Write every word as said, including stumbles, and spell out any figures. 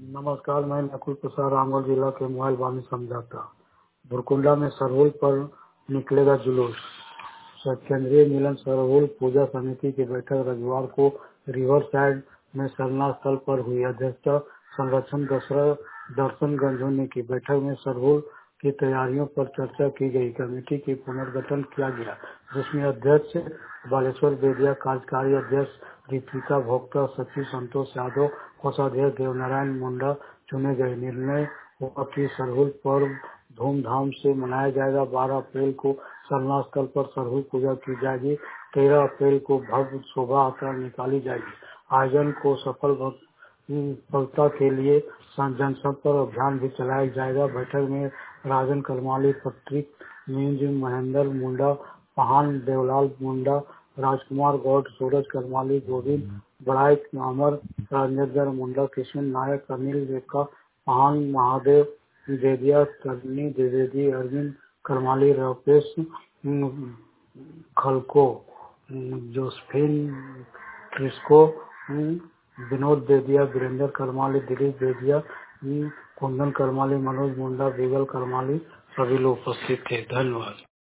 नमस्कार, मैं नकुल प्रसाद रामगढ़ जिला के मोबाइल वाणी समझाता। भुरकुंडा में सरहुल पर निकलेगा जुलूस। केंद्रीय मिलन सरहुल पूजा समिति की बैठक रविवार को रिवर साइड में सरना स्थल पर हुई। अध्यक्षता संरक्षण दर्शन गंजोनी की। बैठक में सरहुल की तैयारियों पर चर्चा की गई। कमेटी की पुनर्गठन किया गया, जिसमें अध्यक्ष बालेश्वर बेदिया, कार्यकारी अध्यक्ष दीपिका भोक्ता, सचिव संतोष यादव, कोषाध्यक्ष देवनारायण मुंडा चुने गए। निर्णय हुआ कि सरहुल पर्व धूमधाम से मनाया जाएगा। बारह अप्रैल को सरना स्थल पर सरहुल पूजा की जाएगी। तेरह अप्रैल को भव्य शोभा यात्रा निकाली जाएगी। आयोजन को सफल सफलता के लिए जनसंपर्क अभियान भी चलाया जाएगा। बैठक में राजन करमाली, पत्रिक मींज, महेंद्र मुंडा, पहान देवलाल मुंडा, राजकुमार गौड़, सूरज करमाली, गोविंद बड़ाइक, अमर राजेंद्र मुंडा, कृष्ण नायक, अनिल रेखा, पहान महादेव देदिया, करनी द्विवेदी, अरविंद करमाली, रपेश खलको, जोसफिन क्रिस्को, विनोद देदिया, वीरेंद्र करमाली, दिलीप देदिया, कुंदन करमाली, मनोज मुंडा, बिगल करमाली सभी लोग उपस्थित थे। धन्यवाद।